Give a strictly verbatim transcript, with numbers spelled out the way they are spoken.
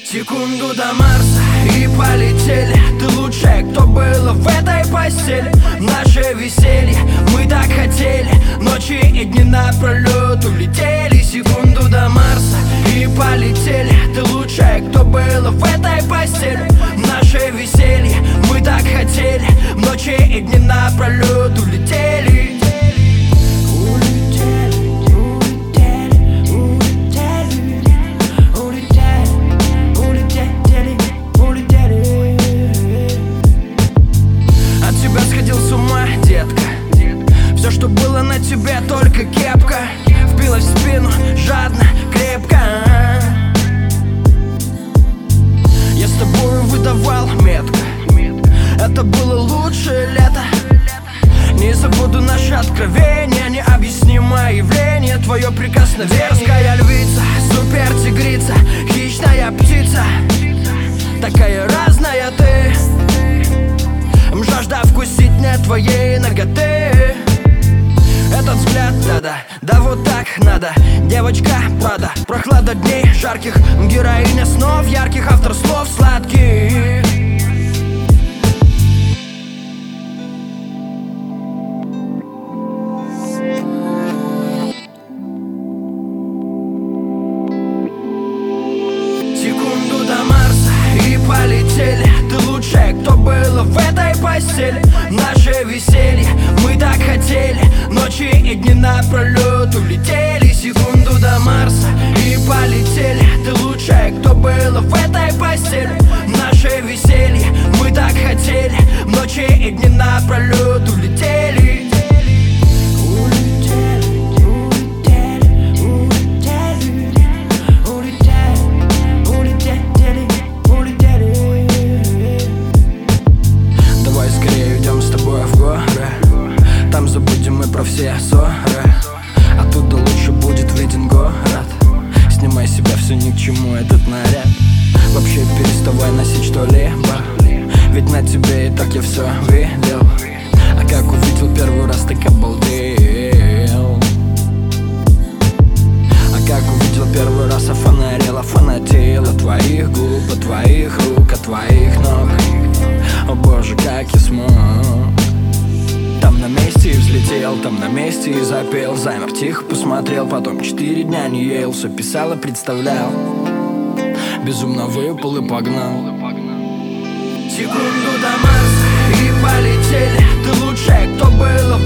Секунду до Марса и полетели. Ты лучшая, кто было в этой постели. Наше веселье мы так хотели. Ночи и дни напролет улетели. Секунду до Марса и полетели. Ты лучшая, кто было в этой постели. Наше веселье мы так хотели. Ночи и дни напролет улетели. Все, что было на тебе, только кепка впилась в спину жадно, крепко. Я с тобою выдавал метко. Это было лучшее лето. Не забуду наши откровения, необъяснимое явление. Твое прикосновение. Дерзкая львица, супер тигрица, хищная птица. Такая разная ты, жажда вкусить мне твоей наготы. Этот взгляд, да-да, да вот так надо. Девочка, правда, прохлада дней жарких. Героиня снов ярких, автор слов сладких. Секунду до Марса и полетели. Ты лучшая, кто было в этой постели. Наше веселье мы так хотели. Ночи и дни напролет улетели. Секунду до Марса и полетели. Ты лучшая, кто было в этой постели. Наше веселье мы так хотели. Ночи и дни напролет улетели. Там забудем мы про все ссоры. Оттуда лучше будет виден город. Снимай с себя все ни к чему этот наряд. Вообще переставай носить что-либо, ведь на тебе и так я все видел. А как увидел первый раз, так обалдел. А как увидел первый раз, офонарел, офанател. От твоих губ, от твоих рук, от твоих ног. О боже, как я смог. Там на месте и взлетел, там на месте и запел. Замер, тихо посмотрел, потом четыре дня не ел. Все писал и представлял, безумно выпал и погнал. Секунду до Марса и полетели. Ты лучшая, кто было